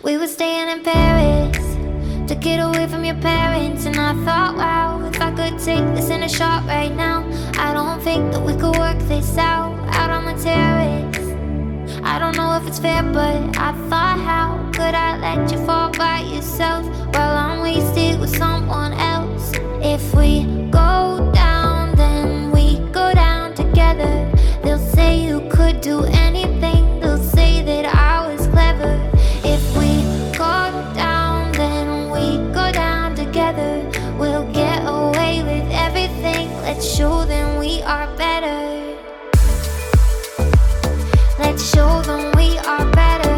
We were staying in Paris to get away from your parents, and I thought, wow, if I could take this in a shot right now, I don't think that we could work this out on the terrace. I don't know if it's fair, but I thought, how could I let you fall by yourself while I'm wasted with someone else? If we go down, then we go down together. They'll say you could do anything, they'll say that I was clever. If we go down, then we go down together. We'll get away with everything. Let's show them we are better. Let's show them we are better.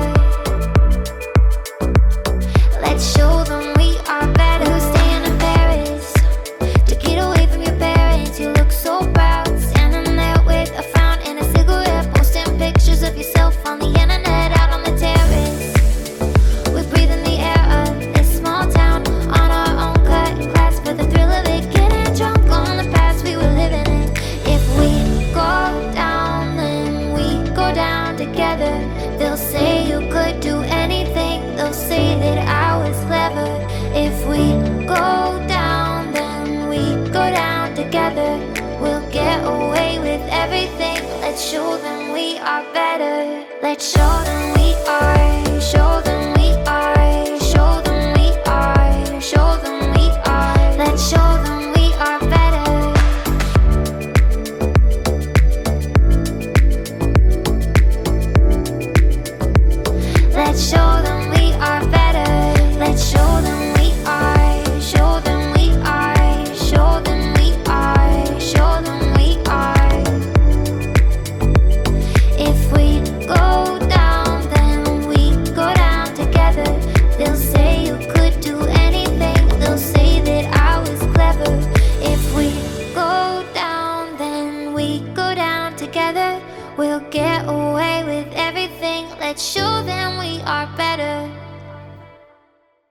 Let's show them we are better. We were staying in Paris to get away from your parents. You look so proud, standing there with a frown and a cigarette, posting pictures of yourself on the internet, out on the terrace. We're breathing the air of this small town on our own cut class for the thrill of it, getting drunk on the past we were living in. If we go down, then we go down together. They'll say you could do anything, they'll say that I was clever. If we go down, then we go down together. We'll get away with everything. Let's show them we are better. Let's show them we are. Show them we are. Show them we are. Show them we are. Let's show them we are better. Let's show them we are better. Let's show them we are. Show them we are. Show them we are. Show them we are. If we go down, then we go down together. They'll say you could do anything, they'll say that I was clever. If we go down, then we go down together. We'll get away with everything. Let's show